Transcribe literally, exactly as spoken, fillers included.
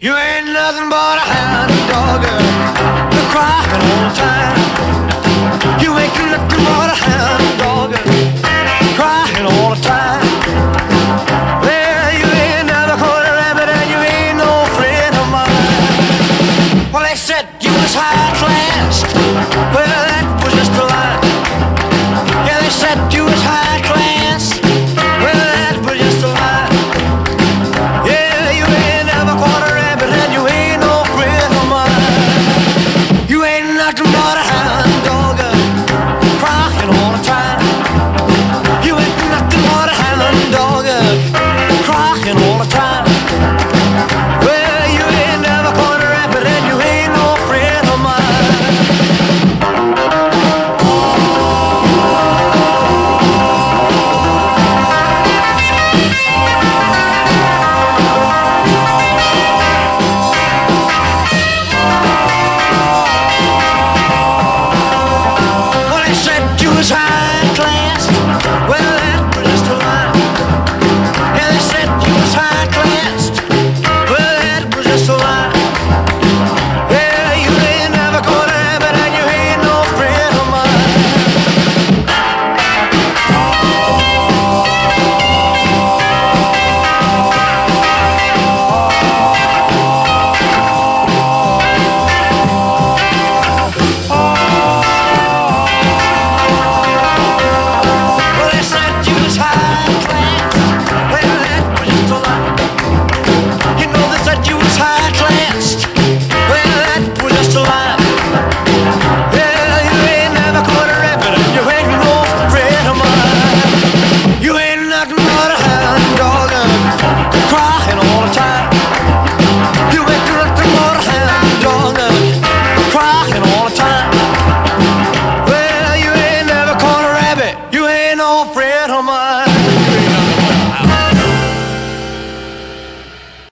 You ain't nothing but a hound dog, you're crying all the time. You ain't nothing but a hound dog, crying all the time. Well, you ain't never caught a rabbit and you ain't no friend of mine. Well, they said you was high class,